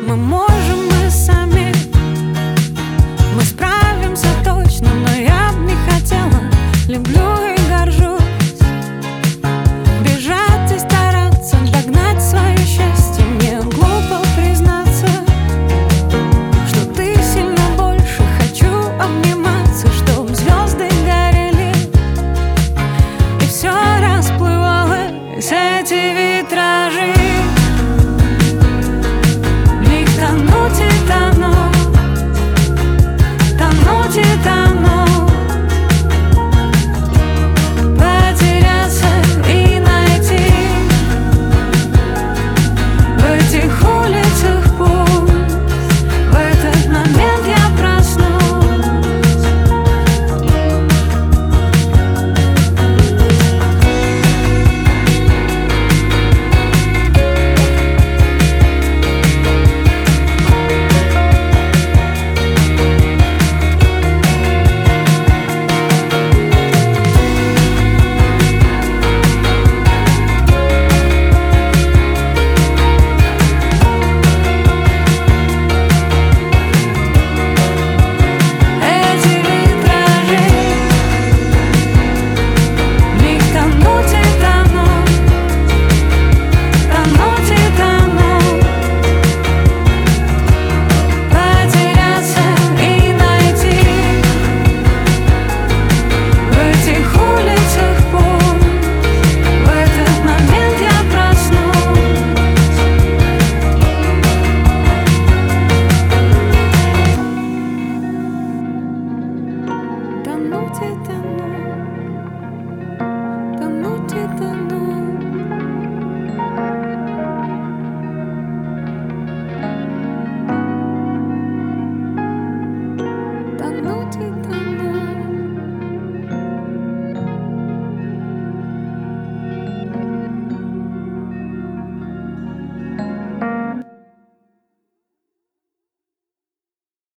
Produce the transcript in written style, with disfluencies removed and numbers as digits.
Мы можем, мы сами, мы справимся точно, но я б не хотела. Люблю и горжусь бежать и стараться догнать свое счастье. Мне глупо признаться, что ты сильно больше. Хочу обниматься, чтоб звезды горели и все расплывалось, эти витражи. В них тонуть и тонуть, тонуть и тонуть, потеряться и найти в этих улицах пусть. В этот момент я проснусь. Тонуть и тонуть, тонуть и тонуть.